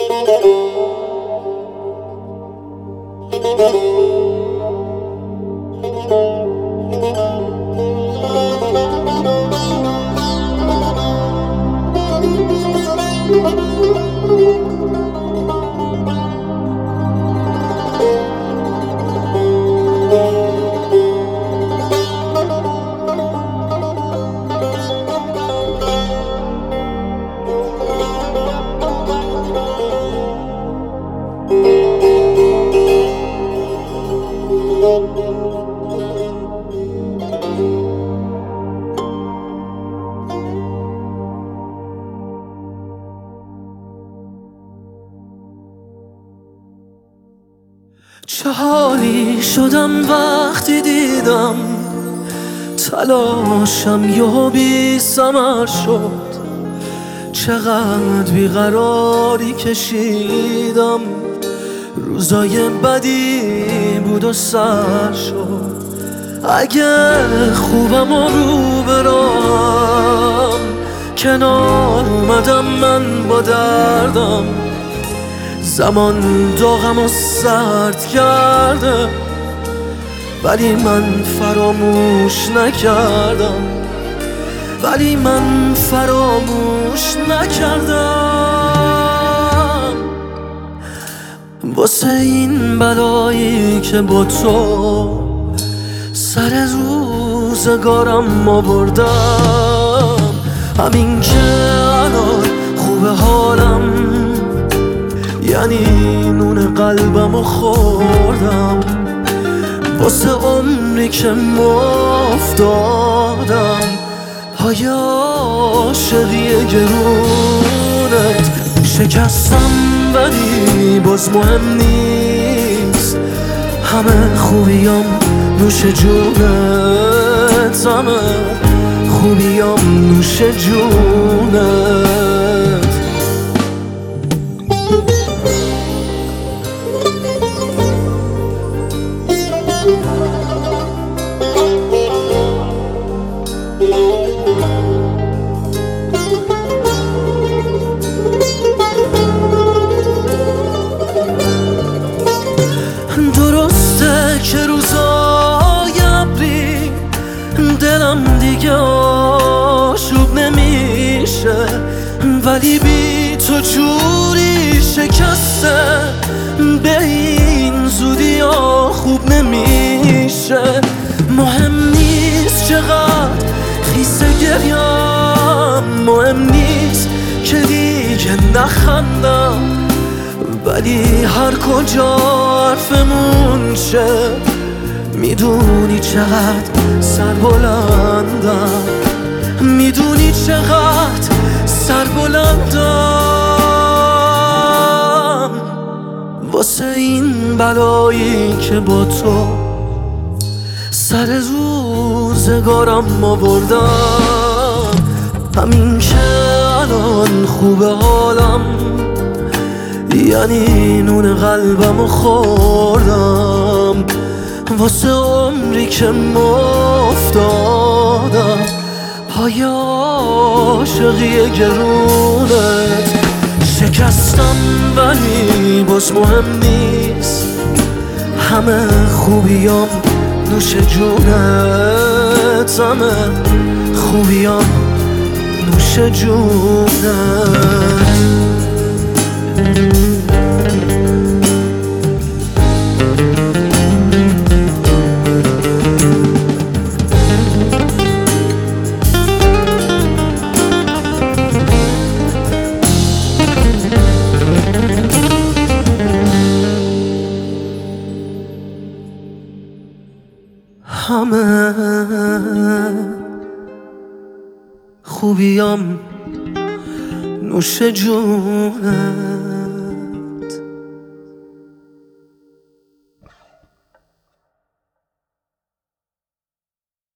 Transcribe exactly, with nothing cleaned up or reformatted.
چه حالی شدم وقتی دیدم تلاشم یهو بی ثمر شد. چقدر بیقراری کشیدم، روزای بدی بود و سر شد. اگه خوبم و رو برام کنار اومدم من با دردم. زمان داغم و سرد کرده ولی من فراموش نکردم، ولی من فراموش نکردم. واسه این بلایی که با تو سر روزگارم آوردم، همین که الان خوب حالم یعنی نون قلبمو خوردم. واسه عمری که مفتادم پای عاشقی گرونت شکستم، ولی باز مهم نیست. همه خوبیام نوش جونت، همه خوبیام نوش جونت. درسته که روزای ابری دلم دیگه آشوب نمیشه، ولی بی تو جوری شکسته به این زودی ها خوب نمیشه. مهم نیست چقدر خیسه گریم، مهم نیست که دیگه نخندم، ولی هر کجا حرفمون شه میدونی چقدر سر بلندم، میدونی چقدر سر بلندم. واسه این بلایی که با تو سر روزگارم آوردم، همین که الان خوب حالم یعنی نون قلبمو خوردم. واسه عمری که مفتادم پای عاشقی گرونت شکستم، ولی باز مهم نیست. همه خوبیام نوش جونت، همه خوبیام نوش جونت. همه خوبیام نوش جونت.